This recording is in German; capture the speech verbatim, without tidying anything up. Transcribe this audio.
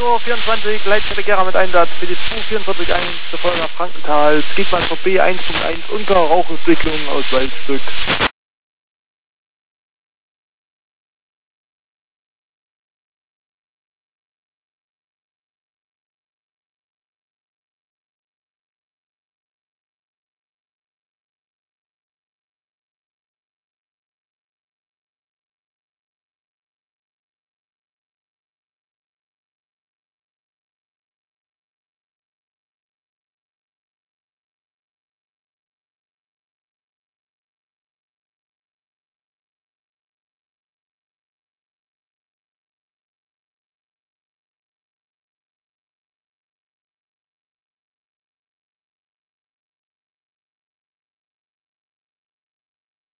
Uhr vierundzwanzig, Leitstelle Gera mit Einsatz für die zwei vierundvierzig eins, Verfolger Frankenthal, Skiedmann V B eins Punkt eins, unklare Rauchentwicklung aus Waldstück.